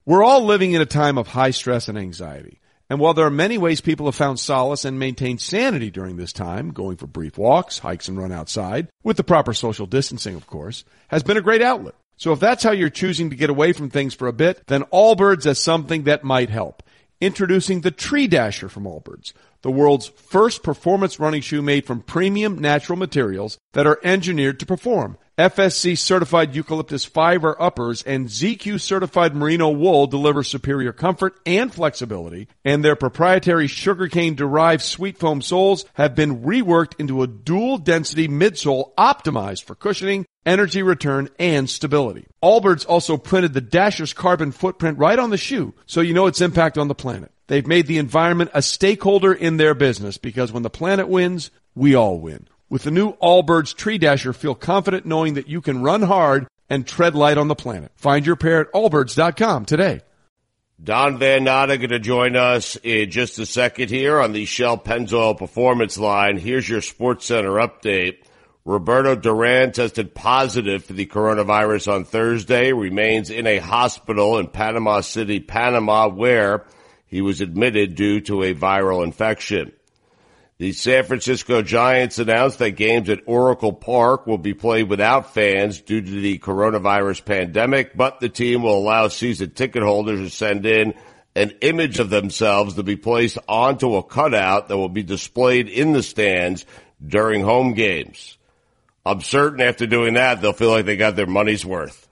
We're all living in a time of high stress and anxiety. And while there are many ways people have found solace and maintained sanity during this time, going for brief walks, hikes, and run outside, with the proper social distancing, of course, has been a great outlet. So if that's how you're choosing to get away from things for a bit, then Allbirds has something that might help. Introducing the Tree Dasher from Allbirds, the world's first performance running shoe made from premium natural materials that are engineered to perform. FSC certified eucalyptus fiber uppers and ZQ certified merino wool deliver superior comfort and flexibility, and their proprietary sugarcane derived sweet foam soles have been reworked into a dual density midsole optimized for cushioning, energy return, and stability. Allbirds also printed the Dasher's carbon footprint right on the shoe, so you know its impact on the planet. They've made the environment a stakeholder in their business, because when the planet wins, we all win. With the new Allbirds Tree Dasher, feel confident knowing that you can run hard and tread light on the planet. Find your pair at allbirds.com today. Don Van Natta going to join us in just a second here on the Shell Pennzoil Performance Line. Here's your SportsCenter update. Roberto Duran tested positive for the coronavirus on Thursday, remains in a hospital in Panama City, Panama, where he was admitted due to a viral infection. The San Francisco Giants announced that games at Oracle Park will be played without fans due to the coronavirus pandemic, but the team will allow season ticket holders to send in an image of themselves to be placed onto a cutout that will be displayed in the stands during home games. I'm certain after doing that, they'll feel like they got their money's worth.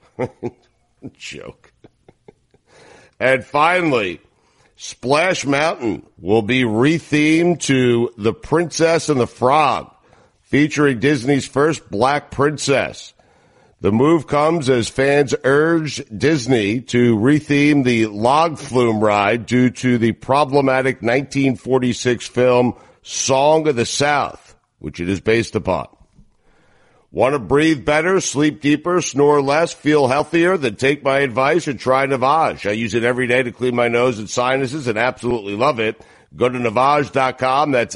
Joke. And finally, Splash Mountain will be rethemed to The Princess and the Frog, featuring Disney's first black princess. The move comes as fans urged Disney to retheme the log flume ride due to the problematic 1946 film Song of the South, which it is based upon. Want to breathe better, sleep deeper, snore less, feel healthier? Then take my advice and try Navage. I use it every day to clean my nose and sinuses and absolutely love it. Go to Navage.com, that's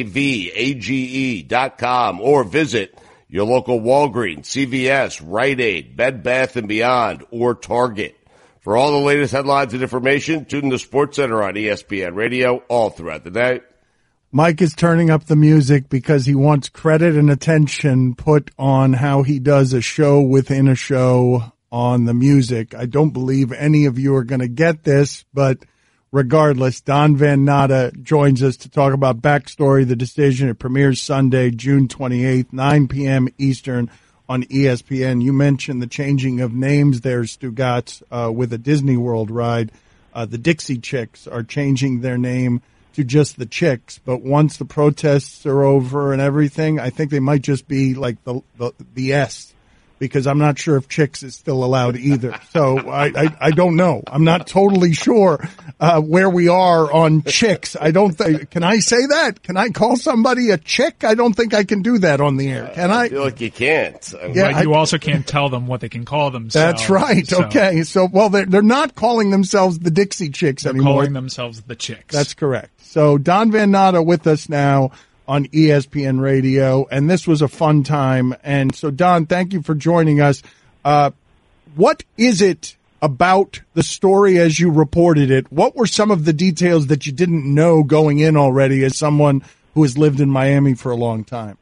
Navage.com, or visit your local Walgreens, CVS, Rite Aid, Bed Bath & Beyond, or Target. For all the latest headlines and information, tune in to SportsCenter on ESPN Radio all throughout the day. Mike is turning up the music because he wants credit and attention put on how he does a show within a show on the music. I don't believe any of you are going to get this, but regardless, Don Van Natta joins us to talk about Backstory, the decision. It premieres Sunday, June 28th, 9 p.m. Eastern on ESPN. You mentioned the changing of names there, Stugotz, with a Disney World ride. The Dixie Chicks are changing their name to just the Chicks, but once the protests are over and everything, I think they might just be like the S, because I'm not sure if Chicks is still allowed either. So I don't know. I'm not totally sure where we are on Chicks. I don't think. Can I say that? Can I call somebody a chick? I don't think I can do that on the air. Can I? I feel like you can't. Yeah, but you also can't tell them what they can call themselves. That's right. So. Okay. So, well, they're not calling themselves the Dixie Chicks anymore. They're calling themselves the Chicks. That's correct. So Don Van Natta with us now on ESPN Radio, and this was a fun time. And so, Don, thank you for joining us. What is it about the story as you reported it? What were some of the details that you didn't know going in already as someone who has lived in Miami for a long time?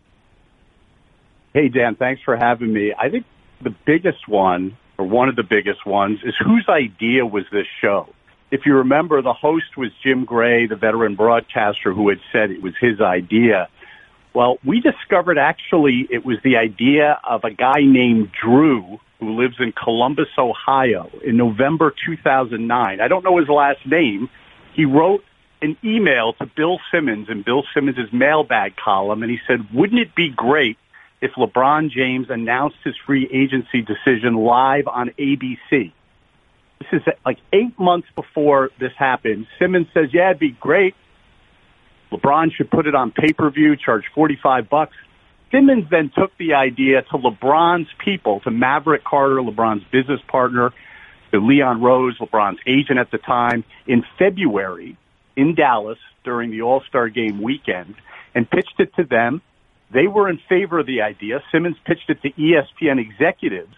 Hey, Dan, thanks for having me. I think the biggest one, or one of the biggest ones, is whose idea was this show? If you remember, the host was Jim Gray, the veteran broadcaster, who had said it was his idea. Well, we discovered actually it was the idea of a guy named Drew who lives in Columbus, Ohio, in November 2009. I don't know his last name. He wrote an email to Bill Simmons in Bill Simmons' mailbag column, and he said, wouldn't it be great if LeBron James announced his free agency decision live on ABC? This is like 8 months before this happened. Simmons says, yeah, it'd be great. LeBron should put it on pay-per-view, charge $45. Simmons then took the idea to LeBron's people, to Maverick Carter, LeBron's business partner, to Leon Rose, LeBron's agent at the time, in February in Dallas during the All-Star Game weekend, and pitched it to them. They were in favor of the idea. Simmons pitched it to ESPN executives.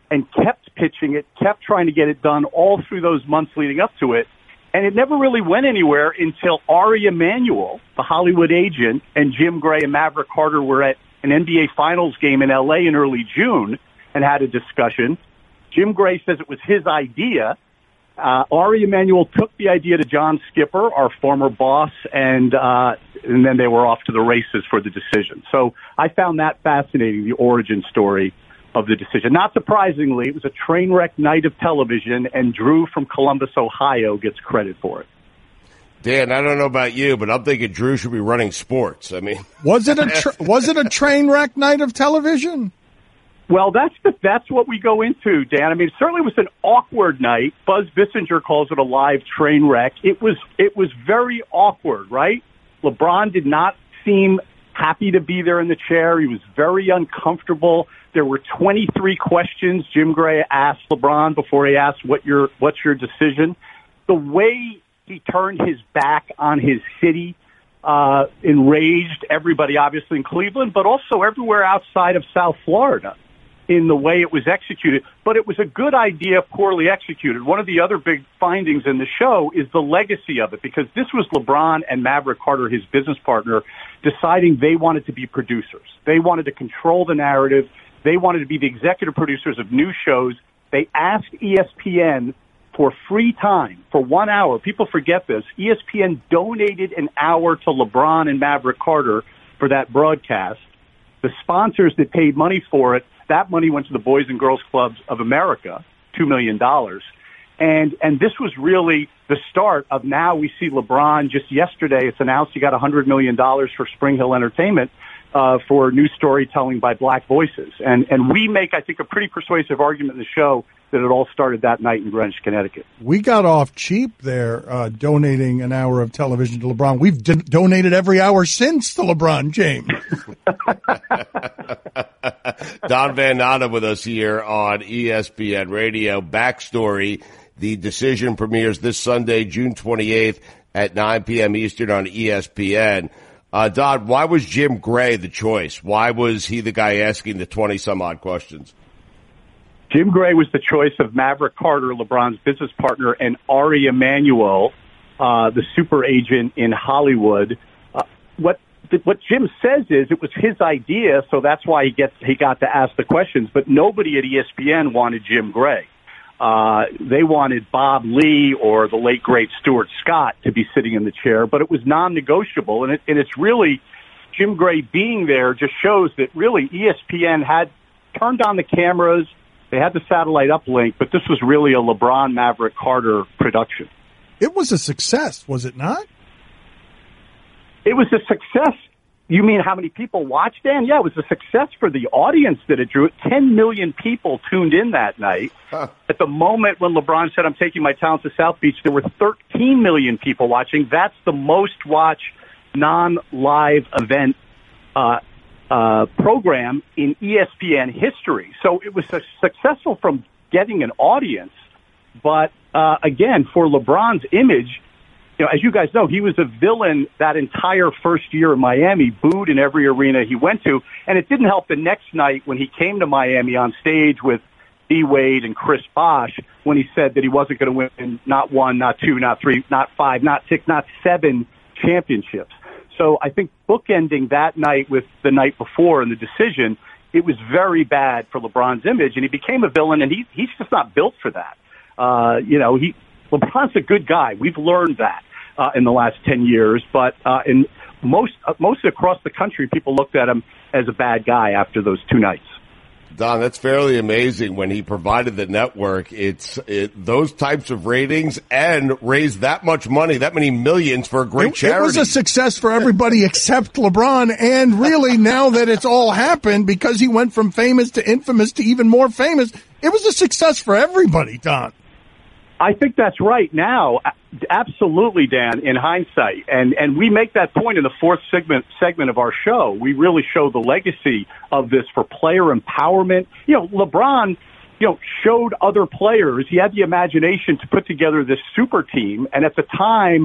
and kept pitching it, kept trying to get it done all through those months leading up to it. And it never really went anywhere until Ari Emanuel, the Hollywood agent, and Jim Gray and Maverick Carter were at an NBA Finals game in L.A. in early June and had a discussion. Jim Gray says it was his idea. Ari Emanuel took the idea to John Skipper, our former boss, and then they were off to the races for the decision. So I found that fascinating, the origin story of the decision. Not surprisingly, it was a train wreck night of television, and Drew from Columbus, Ohio, gets credit for it. Dan, I don't know about you, but I'm thinking Drew should be running sports. I mean, was it a train wreck night of television? Well, that's what we go into, Dan. I mean, it certainly was an awkward night. Buzz Bissinger calls it a live train wreck. It was very awkward, right? LeBron did not seem happy to be there in the chair. He was very uncomfortable. There were 23 questions Jim Gray asked LeBron before he asked, what's your decision? The way he turned his back on his city enraged everybody, obviously in Cleveland, but also everywhere outside of South Florida in the way it was executed. But it was a good idea, poorly executed. One of the other big findings in the show is the legacy of it, because this was LeBron and Maverick Carter, his business partner, deciding they wanted to be producers. They wanted to control the narrative. They wanted to be the executive producers of new shows. They asked ESPN for free time for 1 hour. People forget this. ESPN donated an hour to LeBron and Maverick Carter for that broadcast. The sponsors that paid money for it, that money went to the Boys and Girls Clubs of America, $2 million. And this was really the start of now we see LeBron just yesterday. It's announced he got $100 million for Spring Hill Entertainment for new storytelling by Black voices. And we make, I think, a pretty persuasive argument in the show that it all started that night in Greenwich, Connecticut. We got off cheap there donating an hour of television to LeBron. We've donated every hour since to LeBron James. Don Van Natta with us here on ESPN Radio. Backstory, the decision premieres this Sunday, June 28th at 9 p.m. Eastern on ESPN. Don, why was Jim Gray the choice? Why was he the guy asking the 20-some-odd questions? Jim Gray was the choice of Maverick Carter, LeBron's business partner, and Ari Emanuel, the super agent in Hollywood. What Jim says is it was his idea, so that's why he got to ask the questions. But nobody at ESPN wanted Jim Gray. They wanted Bob Lee or the late great Stuart Scott to be sitting in the chair, but it was non-negotiable. And it's really Jim Gray being there just shows that really ESPN had turned on the cameras. They had the satellite uplink, but this was really a LeBron Maverick Carter production. It was a success, was it not? It was a success. You mean how many people watched, Dan? Yeah, it was a success for the audience that it drew. 10 million people tuned in that night. At the moment when LeBron said, I'm taking my talents to South Beach, there were 13 million people watching. That's the most watched non-live event program in ESPN history. So it was successful from getting an audience. But again, for LeBron's image, you know, as you guys know, he was a villain that entire first year in Miami, booed in every arena he went to. And it didn't help the next night when he came to Miami on stage with D. Wade and Chris Bosh when he said that he wasn't going to win not one, not two, not three, not five, not six, not seven championships. So I think bookending that night with the night before and the decision, it was very bad for LeBron's image, and he became a villain, and he's just not built for that. LeBron's a good guy. We've learned that in the last 10 years, but in most across the country, people looked at him as a bad guy after those two nights. Don, that's fairly amazing. When he provided the network, those types of ratings and raised that much money, that many millions for a great charity. It was a success for everybody except LeBron, and really now that it's all happened, because he went from famous to infamous to even more famous, it was a success for everybody, Don. I think that's right now. Absolutely, Dan, in hindsight. And we make that point in the fourth segment of our show. We really show the legacy of this for player empowerment. You know, LeBron, showed other players. He had the imagination to put together this super team. And at the time,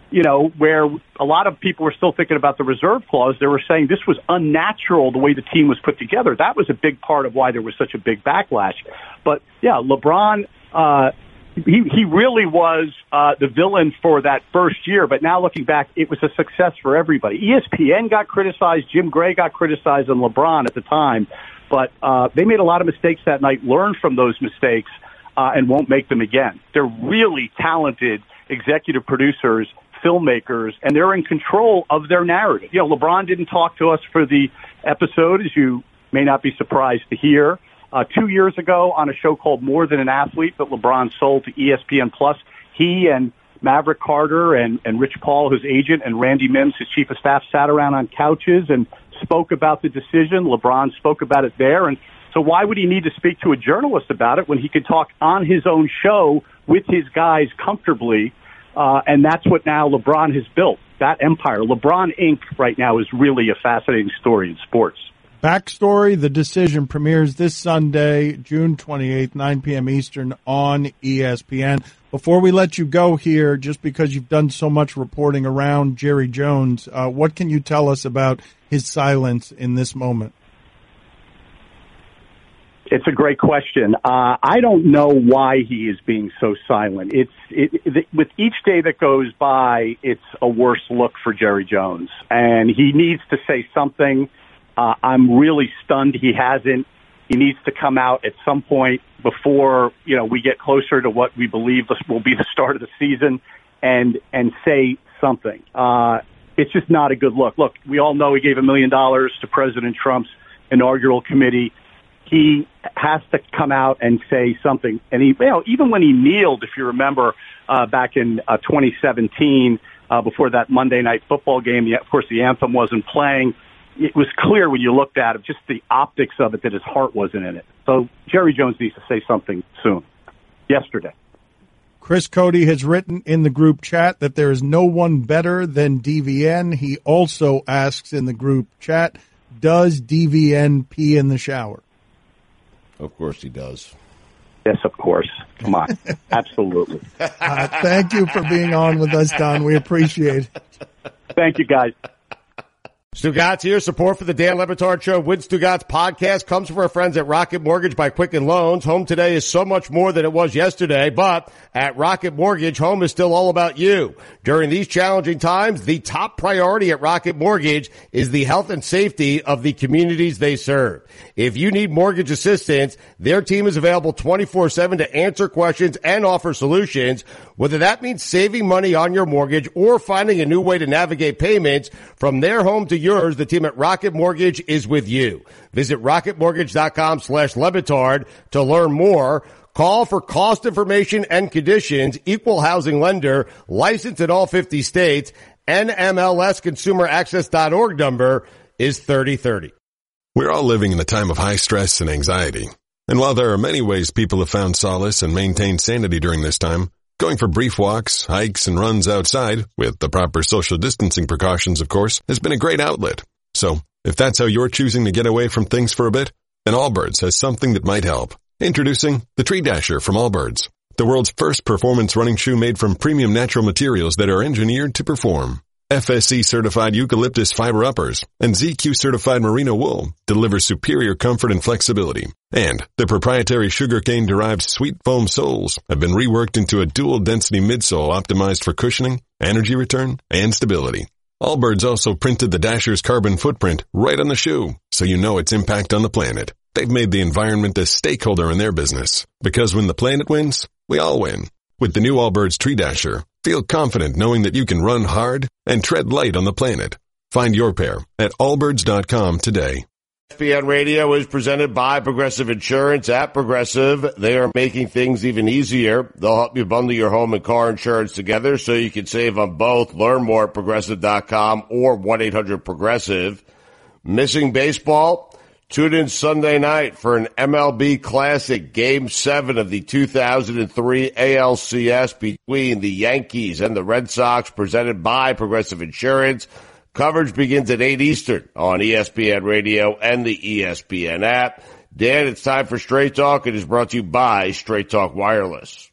where a lot of people were still thinking about the reserve clause, they were saying this was unnatural the way the team was put together. That was a big part of why there was such a big backlash. But, yeah, LeBron, he really was the villain for that first year. But now looking back, it was a success for everybody. ESPN got criticized. Jim Gray got criticized, and LeBron at the time. But they made a lot of mistakes that night, learned from those mistakes, and won't make them again. They're really talented executive producers, filmmakers, and they're in control of their narrative. LeBron didn't talk to us for the episode, as you may not be surprised to hear. 2 years ago on a show called More Than an Athlete that LeBron sold to ESPN+, he and Maverick Carter and Rich Paul, his agent, and Randy Mims, his chief of staff, sat around on couches and spoke about the decision. LeBron spoke about it there. And so why would he need to speak to a journalist about it when he could talk on his own show with his guys comfortably? And that's what now LeBron has built, that empire. LeBron Inc. right now is really a fascinating story in sports. Backstory, the decision premieres this Sunday, June 28th, 9 p.m. Eastern on ESPN. Before we let you go here, just because you've done so much reporting around Jerry Jones, what can you tell us about his silence in this moment? It's a great question. I don't know why he is being so silent. With each day that goes by, it's a worse look for Jerry Jones, and he needs to say something. I'm really stunned he hasn't. He needs to come out at some point before we get closer to what we believe will be the start of the season, and say something. It's just not a good look. Look, we all know he gave $1 million to President Trump's inaugural committee. He has to come out and say something. And even when he kneeled, if you remember, back in 2017, before that Monday Night Football game, of course the anthem wasn't playing. It was clear when you looked at it, just the optics of it, that his heart wasn't in it. So Jerry Jones needs to say something soon. Yesterday. Chris Cody has written in the group chat that there is no one better than DVN. He also asks in the group chat, does DVN pee in the shower? Of course he does. Yes, of course. Come on. Absolutely. Thank you for being on with us, Don. We appreciate it. Thank you, guys. Stugatz here. Support for the Dan Le Batard Show with Stugatz podcast comes from our friends at Rocket Mortgage by Quicken Loans. Home today is so much more than it was yesterday, but at Rocket Mortgage, home is still all about you. During these challenging times, the top priority at Rocket Mortgage is the health and safety of the communities they serve. If you need mortgage assistance, their team is available 24/7 to answer questions and offer solutions, whether that means saving money on your mortgage or finding a new way to navigate payments from their home to yours. The team at Rocket Mortgage is with you. Visit rocketmortgage.com/Le Batard to learn more. Call for cost information and conditions. Equal housing lender, licensed in all 50 states. NMLSconsumeraccess.org number is 3030. We're all living in a time of high stress and anxiety. And while there are many ways people have found solace and maintained sanity during this time, going for brief walks, hikes, and runs outside, with the proper social distancing precautions, of course, has been a great outlet. So, if that's how you're choosing to get away from things for a bit, then Allbirds has something that might help. Introducing the Tree Dasher from Allbirds, the world's first performance running shoe made from premium natural materials that are engineered to perform. FSC-certified eucalyptus fiber uppers and ZQ-certified merino wool deliver superior comfort and flexibility. And the proprietary sugarcane-derived sweet foam soles have been reworked into a dual-density midsole optimized for cushioning, energy return, and stability. Allbirds also printed the Dasher's carbon footprint right on the shoe, so you know its impact on the planet. They've made the environment a stakeholder in their business, because when the planet wins, we all win. With the new Allbirds Tree Dasher, feel confident knowing that you can run hard and tread light on the planet. Find your pair at allbirds.com today. ESPN Radio is presented by Progressive Insurance. At Progressive, they are making things even easier. They'll help you bundle your home and car insurance together so you can save on both. Learn more at Progressive.com or 1-800-PROGRESSIVE. Missing baseball? Tune in Sunday night for an MLB Classic Game 7 of the 2003 ALCS between the Yankees and the Red Sox, presented by Progressive Insurance. Coverage begins at 8 Eastern on ESPN Radio and the ESPN app. Dan, it's time for Straight Talk. It is brought to you by Straight Talk Wireless.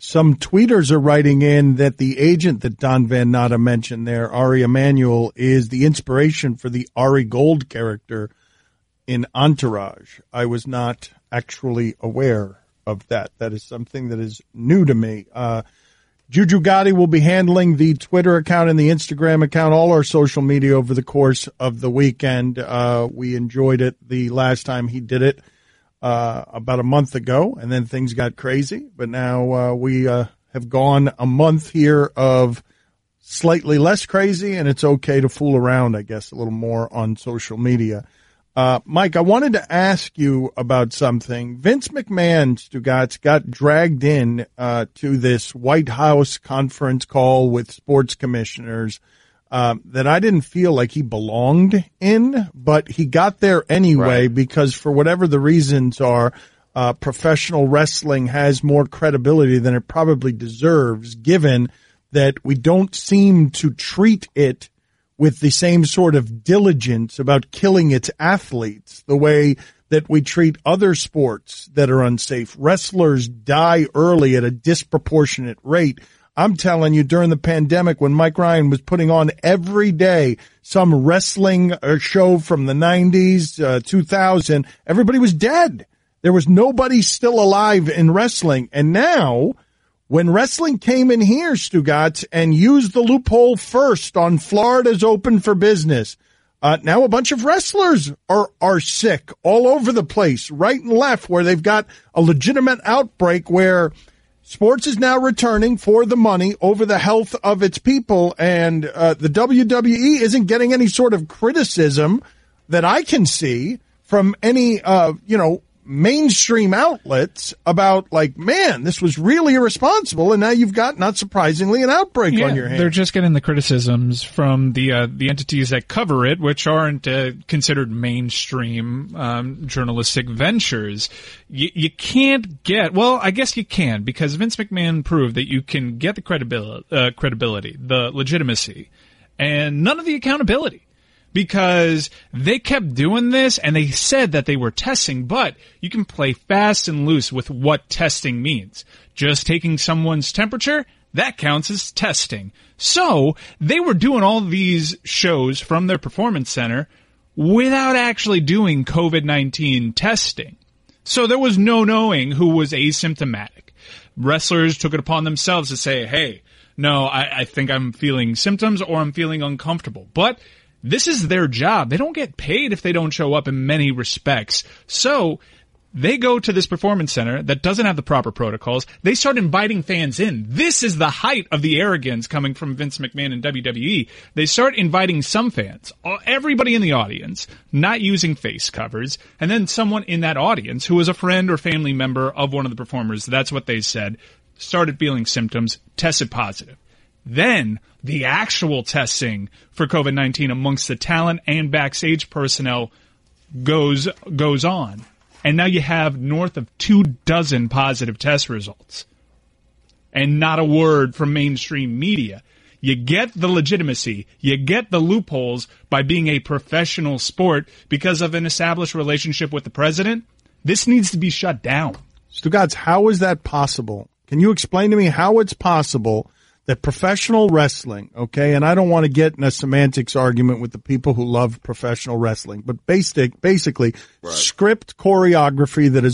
some tweeters are writing in that the agent that Don Van Natta mentioned there, Ari Emanuel, is the inspiration for the Ari Gold character in Entourage. I was not actually aware of that. That is something that is new to me. Juju Gotti will be handling the Twitter account and the Instagram account, all our social media over the course of the weekend. We enjoyed it the last time he did it about a month ago, and then things got crazy. But now we have gone a month here of slightly less crazy, and it's okay to fool around, I guess, a little more on social media. Mike, I wanted to ask you about something. Vince McMahon, Stugotz, got dragged in to this White House conference call with sports commissioners that I didn't feel like he belonged in, but he got there anyway because for whatever the reasons are, professional wrestling has more credibility than it probably deserves, given that we don't seem to treat it with the same sort of diligence about killing its athletes, the way that we treat other sports that are unsafe. Wrestlers die early at a disproportionate rate. I'm telling you, during the pandemic, when Mike Ryan was putting on every day some wrestling show from the 90s, 2000, everybody was dead. There was nobody still alive in wrestling. And now, when wrestling came in here, Stugotz, and used the loophole first on Florida's open for business, now a bunch of wrestlers are sick all over the place, right and left, where they've got a legitimate outbreak where sports is now returning for the money over the health of its people, and the WWE isn't getting any sort of criticism that I can see from any, mainstream outlets about, like, man, this was really irresponsible, and now you've got, not surprisingly, an outbreak on your hands. They're just getting the criticisms from the entities that cover it, which aren't considered mainstream journalistic ventures. You can't get, well, I guess you can, because Vince McMahon proved that you can get the credibility, the legitimacy, and none of the accountability. Because they kept doing this, and they said that they were testing, but you can play fast and loose with what testing means. Just taking someone's temperature, that counts as testing. So, they were doing all these shows from their performance center without actually doing COVID-19 testing. So there was no knowing who was asymptomatic. Wrestlers took it upon themselves to say, hey, no, I think I'm feeling symptoms or I'm feeling uncomfortable. But this is their job. They don't get paid if they don't show up in many respects. So they go to this performance center that doesn't have the proper protocols. They start inviting fans in. This is the height of the arrogance coming from Vince McMahon and WWE. They start inviting some fans, everybody in the audience, not using face covers, and then someone in that audience who was a friend or family member of one of the performers, that's what they said, started feeling symptoms, tested positive. Then the actual testing for COVID-19 amongst the talent and backstage personnel goes on. And now you have north of 24 positive test results. And not a word from mainstream media. You get the legitimacy, you get the loopholes by being a professional sport because of an established relationship with the president. This needs to be shut down. Stugotz, how is that possible? Can you explain to me how it's possible that professional wrestling, okay, and I don't want to get in a semantics argument with the people who love professional wrestling, but basically scripted choreography that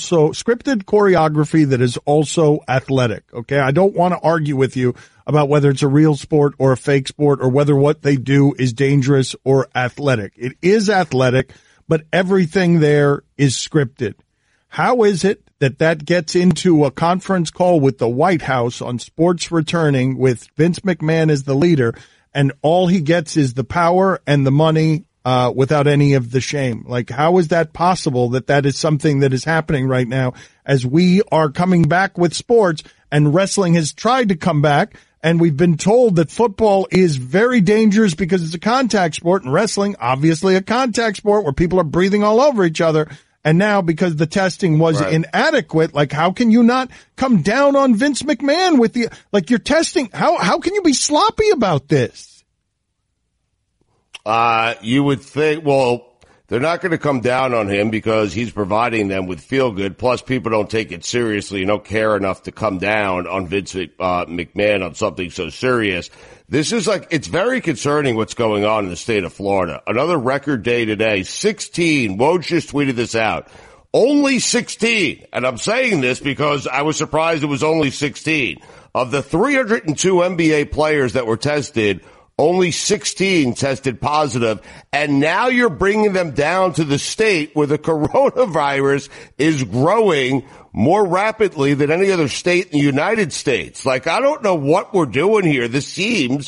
is also athletic, okay? I don't want to argue with you about whether it's a real sport or a fake sport or whether what they do is dangerous or athletic. It is athletic, but everything there is scripted. How is it that gets into a conference call with the White House on sports returning with Vince McMahon as the leader, and all he gets is the power and the money without any of the shame? Like, how is that possible that is something that is happening right now as we are coming back with sports and wrestling has tried to come back? And we've been told that football is very dangerous because it's a contact sport, and wrestling, obviously a contact sport where people are breathing all over each other. And now, because the testing was inadequate, like, how can you not come down on Vince McMahon with your testing? How can you be sloppy about this? You would think, well, They're not going to come down on him because he's providing them with feel good. Plus, people don't take it seriously and don't care enough to come down on Vince McMahon on something so serious. This is it's very concerning what's going on in the state of Florida. Another record day today, 16. Woj just tweeted this out. Only 16. And I'm saying this because I was surprised it was only 16. Of the 302 NBA players that were tested, only 16 tested positive, and now you're bringing them down to the state where the coronavirus is growing more rapidly than any other state in the United States. I don't know what we're doing here. It seems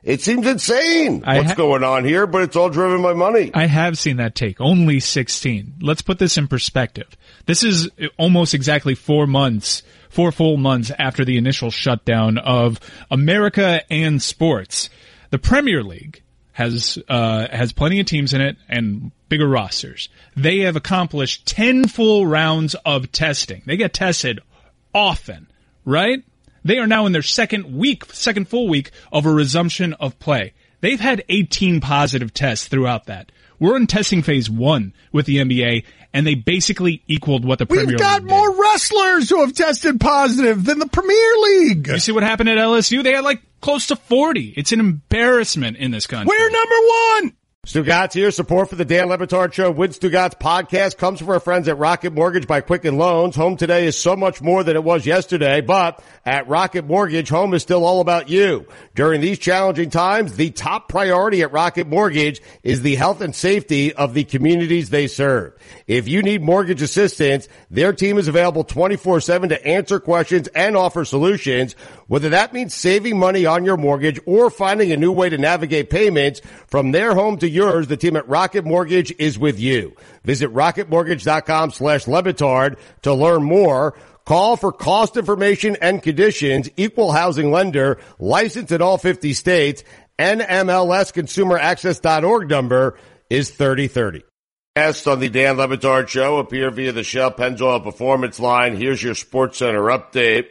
insane what's going on here, but it's all driven by money. I have seen that take. Only 16. Let's put this in perspective. This is almost exactly 4 full months after the initial shutdown of America and sports. The Premier League has plenty of teams in it and bigger rosters. They have accomplished 10 full rounds of testing. They get tested often, right? They are now in their second full week of a resumption of play. They've had 18 positive tests throughout that. We're in testing phase 1 with the NBA, and they basically equaled what the Premier League did. We've got more wrestlers who have tested positive than the Premier League. You see what happened at LSU? They had close to 40. It's an embarrassment in this country. We're number 1. Stugatz here. Support for the Dan Le Batard Show with Stugatz podcast comes from our friends at Rocket Mortgage by Quicken Loans. Home today is so much more than it was yesterday, but at Rocket Mortgage, home is still all about you. During these challenging times, the top priority at Rocket Mortgage is the health and safety of the communities they serve. If you need mortgage assistance, their team is available 24/7 to answer questions and offer solutions, whether that means saving money on your mortgage or finding a new way to navigate payments from their home to yours. The team at Rocket Mortgage is with you. Visit rocketmortgage.com/Le Batard to learn more. Call for cost information and conditions. Equal housing lender, licensed in all 50 states. NMLSconsumeraccess.org number is 3030. Guests on the Dan Le Batard Show appear via the Shell Pennzoil Performance Line. Here's your SportsCenter update.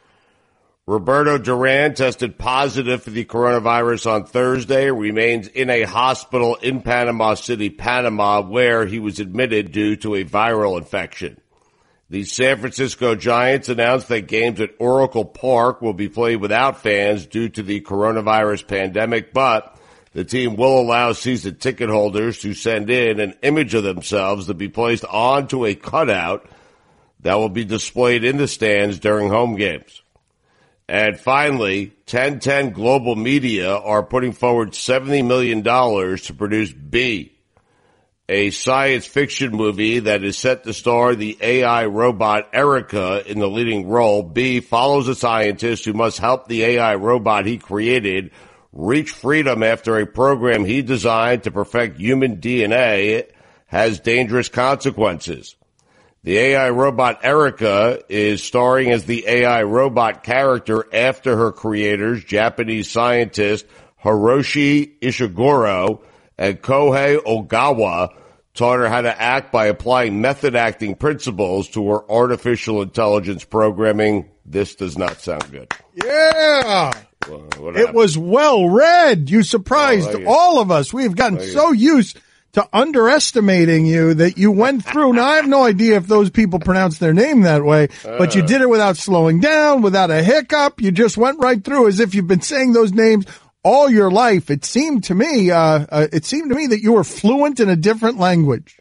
Roberto Duran tested positive for the coronavirus on Thursday, remains in a hospital in Panama City, Panama, where he was admitted due to a viral infection. The San Francisco Giants announced that games at Oracle Park will be played without fans due to the coronavirus pandemic, but the team will allow season ticket holders to send in an image of themselves to be placed onto a cutout that will be displayed in the stands during home games. And finally, 1010 Global Media are putting forward $70 million to produce B, a science fiction movie that is set to star the AI robot Erica in the leading role. B follows a scientist who must help the AI robot he created reach freedom after a program he designed to perfect human DNA has dangerous consequences. The AI robot Erica is starring as the AI robot character after her creators, Japanese scientist Hiroshi Ishiguro and Kohei Ogawa, taught her how to act by applying method acting principles to her artificial intelligence programming. This does not sound good. Yeah. It was well read. You surprised all of us. We've gotten so used to underestimating you that you went through. Now, I have no idea if those people pronounce their name that way, but you did it without slowing down, without a hiccup. You just went right through as if you've been saying those names all your life. It seemed to me that you were fluent in a different language.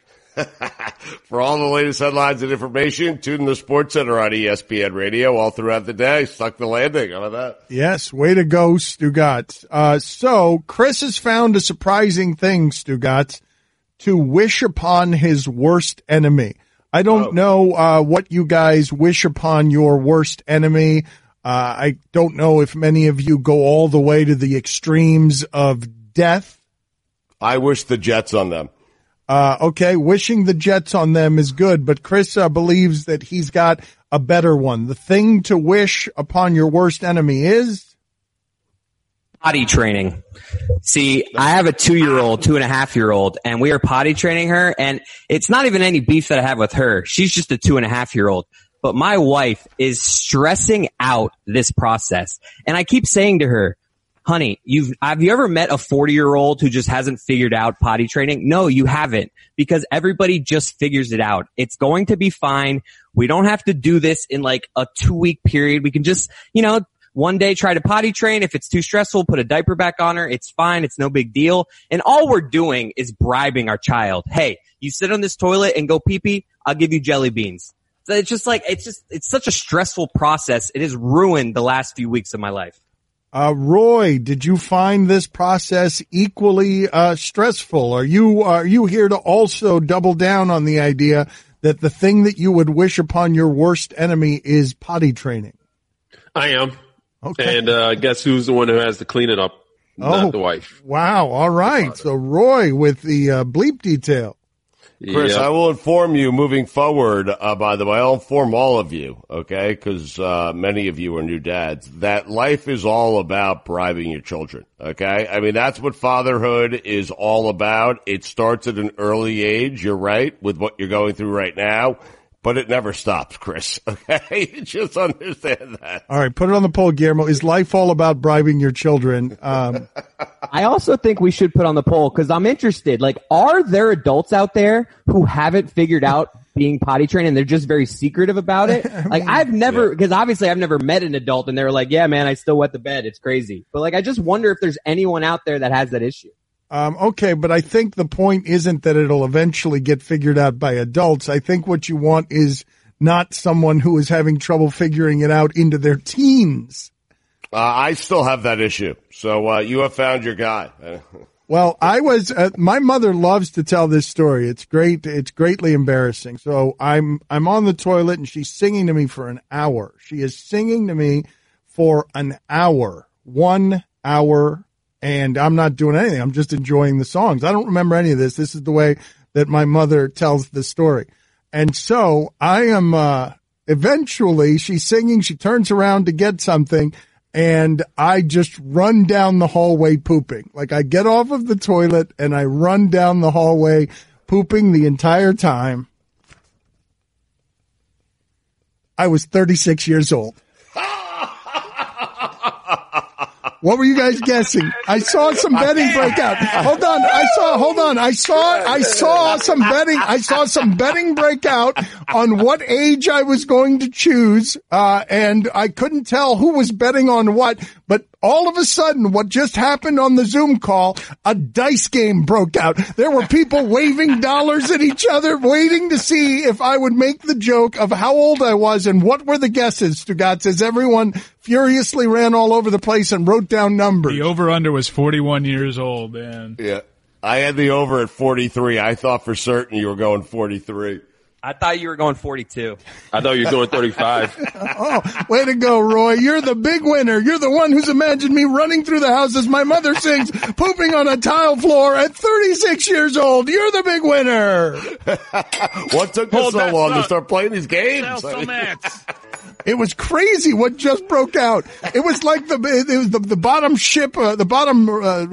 For all the latest headlines and information, tune in the SportsCenter on ESPN Radio all throughout the day. Stuck the landing. How about that? Yes, way to go, Stugatz. So Chris has found a surprising thing, Stugatz, to wish upon his worst enemy. I don't know what you guys wish upon your worst enemy. I don't know if many of you go all the way to the extremes of death. I wish the Jets on them. Okay, wishing the Jets on them is good, but Chris believes that he's got a better one. The thing to wish upon your worst enemy is? Potty training. See, I have a 2-year-old, 2.5-year-old, and we are potty training her, and it's not even any beef that I have with her. She's just a 2.5-year-old. But my wife is stressing out this process. And I keep saying to her, honey, have you ever met a 40-year-old who just hasn't figured out potty training? No, you haven't, because everybody just figures it out. It's going to be fine. We don't have to do this in like a 2-week period. We can just, one day try to potty train. If it's too stressful, put a diaper back on her. It's fine. It's no big deal. And all we're doing is bribing our child. Hey, you sit on this toilet and go pee-pee, I'll give you jelly beans. So it's just like, it's such a stressful process. It has ruined the last few weeks of my life. Roy, did you find this process equally stressful? Are you here to also double down on the idea that the thing that you would wish upon your worst enemy is potty training? I am. Okay. And guess who's the one who has to clean it up? Not the wife. Wow. All right. So Roy with the bleep detail. Chris, Yep. I will inform you moving forward, by the way, I'll inform all of you, okay, because many of you are new dads, that life is all about bribing your children, okay? I mean, that's what fatherhood is all about. It starts at an early age, you're right, with what you're going through right now, but it never stops, Chris, okay? Just understand that. All right. Put it on the poll, Guillermo. Is life all about bribing your children? I also think we should put on the poll because I'm interested. Like, are there adults out there who haven't figured out being potty trained and they're just very secretive about it? Like, I've never, because obviously I've never met an adult and they're like, yeah, man, I still wet the bed. It's crazy. But like, I just wonder if there's anyone out there that has that issue. Okay, but I think the point isn't that it'll eventually get figured out by adults. I think what you want is not someone who is having trouble figuring it out into their teens. I still have that issue. So, you have found your guy. Well, my mother loves to tell this story. It's great. It's greatly embarrassing. So I'm on the toilet and she's singing to me for an hour. She is singing to me for an hour, 1 hour. And I'm not doing anything. I'm just enjoying the songs. I don't remember any of this. This is the way that my mother tells the story. And so I am, eventually she's singing. She turns around to get something and I just run down the hallway pooping. Like I get off of the toilet and I run down the hallway pooping the entire time. I was 36 years old. What were you guys guessing? I saw some betting break out. Hold on. I saw some betting break out on what age I was going to choose. And I couldn't tell who was betting on what, but all of a sudden, what just happened on the Zoom call, a dice game broke out. There were people waving dollars at each other, waiting to see if I would make the joke of how old I was and what were the guesses, Stugatz, as everyone furiously ran all over the place and wrote down numbers. The over-under was 41 years old, man. Yeah. I had the over at 43. I thought for certain you were going 43. I thought you were going 42. I thought you were doing 35. Oh, way to go, Roy. You're the big winner. You're the one who's imagined me running through the house as my mother sings, pooping on a tile floor at 36 years old. You're the big winner. What took us so long to start playing these games? It was crazy what just broke out. It was like the bottom ship, the bottom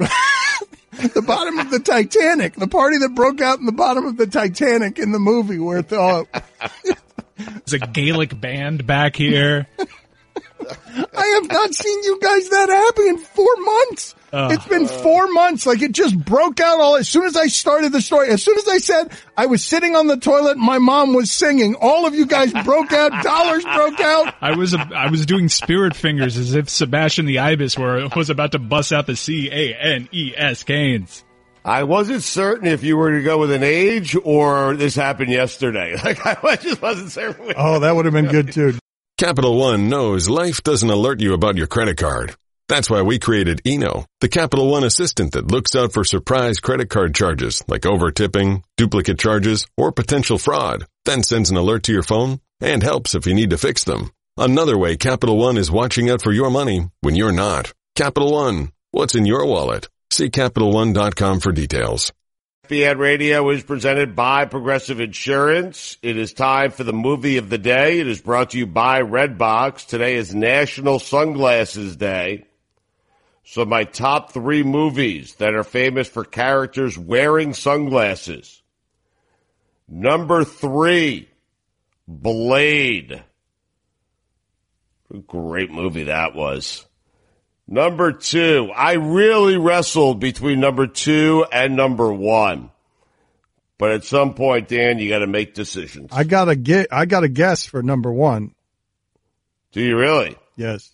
of the Titanic, the party that broke out in the bottom of the Titanic in the movie where there's a Gaelic band back here. I have not seen you guys that happy in 4 months. It's been 4 months. Like it just broke out as soon as I started the story. As soon as I said I was sitting on the toilet and my mom was singing, all of you guys broke out. Dollars broke out. I was doing spirit fingers as if Sebastian the Ibis was about to bust out the Canes Canes. I wasn't certain if you were to go with an age or this happened yesterday. Like I just wasn't certain. Oh, that would have been good too. Capital One knows life doesn't alert you about your credit card. That's why we created Eno, the Capital One assistant that looks out for surprise credit card charges like over-tipping, duplicate charges, or potential fraud, then sends an alert to your phone and helps if you need to fix them. Another way Capital One is watching out for your money when you're not. Capital One, what's in your wallet? See CapitalOne.com for details. Fiat Radio is presented by Progressive Insurance. It is time for the movie of the day. It is brought to you by Redbox. Today is National Sunglasses Day. So my top 3 movies that are famous for characters wearing sunglasses. Number 3, Blade. What a great movie that was. Number 2. I really wrestled between number 2 and number 1. But at some point, Dan, you got to make decisions. I got a guess for number 1. Do you really? Yes.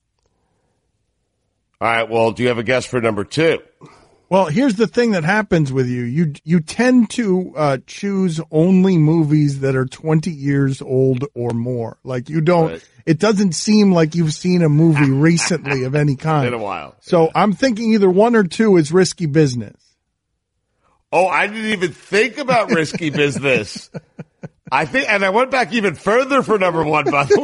All right. Well, do you have a guess for number 2? Well, here's the thing that happens with you. You tend to choose only movies that are 20 years old or more. Like you don't. Right. It doesn't seem like you've seen a movie recently of any kind. In a while. So yeah. I'm thinking either 1 or 2 is Risky Business. Oh, I didn't even think about Risky Business. I think, and I went back even further for number 1, by the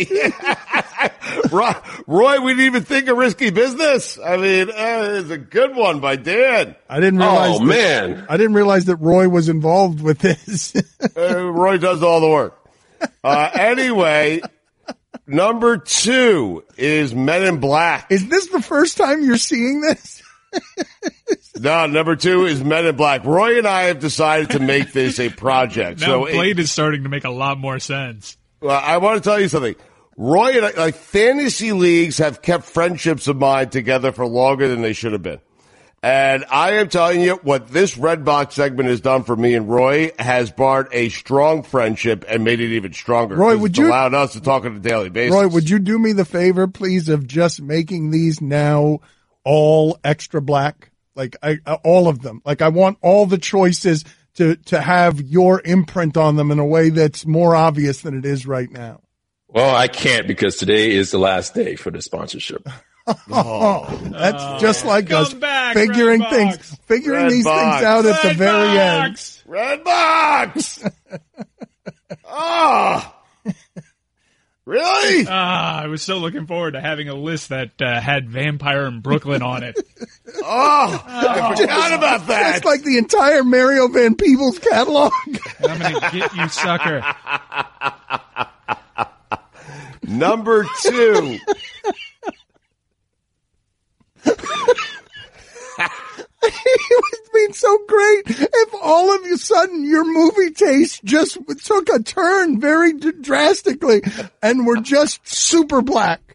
way. Roy, we didn't even think of Risky Business. I mean, it's a good one by Dan. I didn't realize. Oh, man. I didn't realize that Roy was involved with this. Roy does all the work. Anyway, number 2 is Men in Black. Is this the first time you're seeing this? No, number 2 is Men in Black. Roy and I have decided to make this a project. Now Blade is starting to make a lot more sense. Well, I want to tell you something. Roy and I, like fantasy leagues have kept friendships of mine together for longer than they should have been. And I am telling you what this Redbox segment has done for me and Roy has brought a strong friendship and made it even stronger. Roy, would you allowed us to talk on a daily basis? Roy, would you do me the favor, please, of just making these now all extra black? Like all of them. Like I want all the choices to have your imprint on them in a way that's more obvious than it is right now. Well, I can't because today is the last day for the sponsorship. That's just like us back, figuring Redbox. these things out at the very end. Redbox! Oh! Really? I was so looking forward to having a list that had Vampire in Brooklyn on it. I forgot about that. It's like the entire Mario Van Peebles catalog. I'm going to get you, sucker. Number 2. It would be so great if all of a sudden your movie taste just took a turn very drastically and were just super black.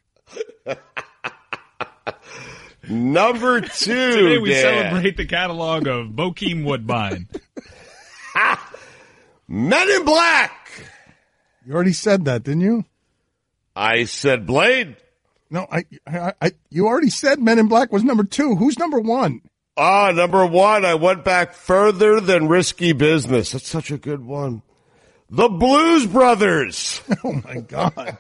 Number 2. Today we Dan. celebrate the catalog of Bokeem Woodbine. Men in Black. You already said that, didn't you? I said Blade. No, you already said Men in Black was number 2. Who's number 1? Number 1, I went back further than Risky Business. That's such a good one. The Blues Brothers. Oh, my God.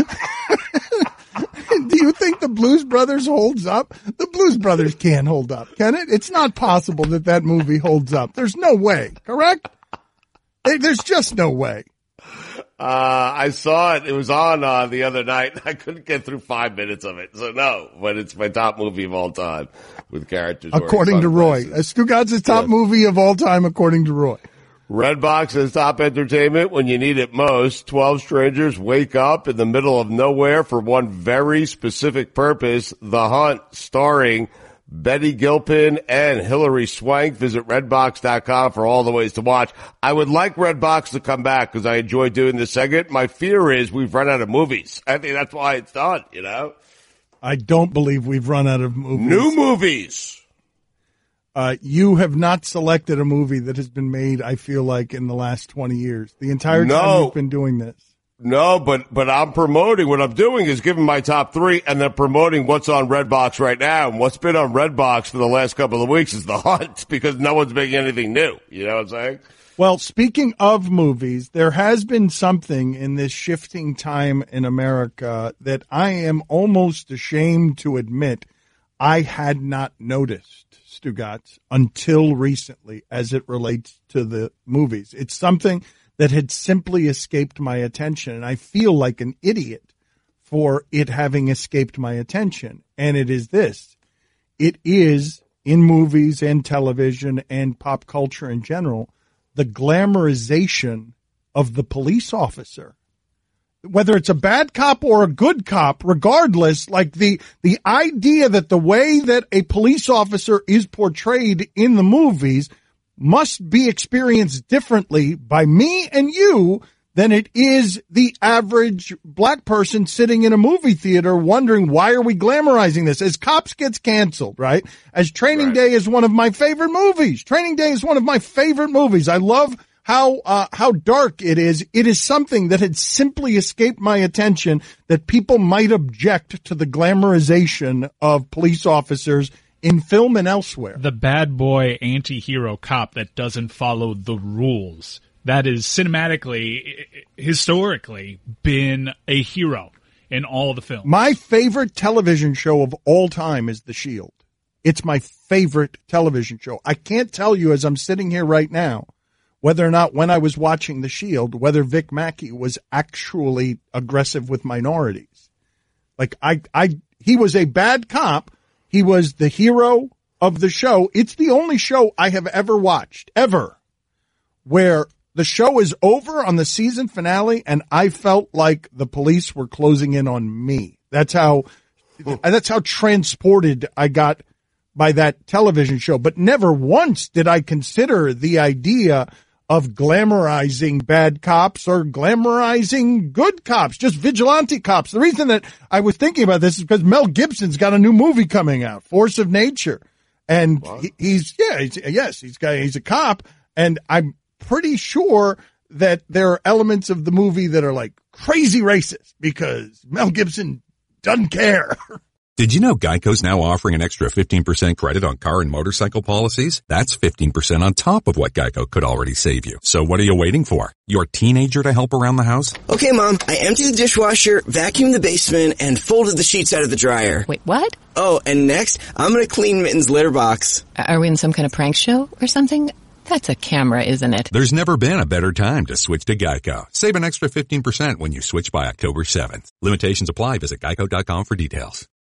Do you think the Blues Brothers holds up? The Blues Brothers can't hold up, can it? It's not possible that movie holds up. There's no way, correct? There's just no way. I saw it. It was on the other night. I couldn't get through 5 minutes of it. So no, but it's my top movie of all time with characters. According to Roy. Stugatz' top movie of all time, according to Roy. Redbox is top entertainment when you need it most. 12 strangers wake up in the middle of nowhere for one very specific purpose. The Hunt, starring Betty Gilpin and Hilary Swank. Visit Redbox.com for all the ways to watch. I would like Redbox to come back because I enjoy doing this segment. My fear is we've run out of movies. I think that's why it's done, you know? I don't believe we've run out of movies. New movies. You have not selected a movie that has been made, I feel like, in the last 20 years. The entire time you've been doing this. No, but I'm promoting. What I'm doing is giving my top 3 and then promoting what's on Redbox right now. And what's been on Redbox for the last couple of weeks is The Hunt because no one's making anything new. You know what I'm saying? Well, speaking of movies, there has been something in this shifting time in America that I am almost ashamed to admit I had not noticed, Stugatz, until recently as it relates to the movies. It's something that had simply escaped my attention, and I feel like an idiot for it having escaped my attention. And it is this. It is, in movies and television and pop culture in general, the glamorization of the police officer. Whether it's a bad cop or a good cop, regardless, like the idea that the way that a police officer is portrayed in the movies must be experienced differently by me and you than it is the average black person sitting in a movie theater wondering, why are we glamorizing this? As Cops gets canceled, right? As Training Day is one of my favorite movies. Training Day is one of my favorite movies. I love how dark it is. It is something that had simply escaped my attention, that people might object to the glamorization of police officers in film and elsewhere. The bad boy anti-hero cop that doesn't follow the rules. That is cinematically, historically, been a hero in all the films. My favorite television show of all time is The Shield. It's my favorite television show. I can't tell you, as I'm sitting here right now, whether or not when I was watching The Shield, whether Vic Mackey was actually aggressive with minorities. Like, he was a bad cop. He was the hero of the show. It's the only show I have ever watched, ever, where the show is over on the season finale and I felt like the police were closing in on me. That's how transported I got by that television show. But never once did I consider the idea of glamorizing bad cops or glamorizing good cops, just vigilante cops. The reason that I was thinking about this is because Mel Gibson's got a new movie coming out, Force of Nature. And he's a cop. And I'm pretty sure that there are elements of the movie that are like crazy racist because Mel Gibson doesn't care. Did you know Geico's now offering an extra 15% credit on car and motorcycle policies? That's 15% on top of what Geico could already save you. So what are you waiting for? Your teenager to help around the house? Okay, Mom, I emptied the dishwasher, vacuumed the basement, and folded the sheets out of the dryer. Wait, what? Oh, and next, I'm going to clean Mitten's litter box. Are we in some kind of prank show or something? That's a camera, isn't it? There's never been a better time to switch to Geico. Save an extra 15% when you switch by October 7th. Limitations apply. Visit geico.com for details.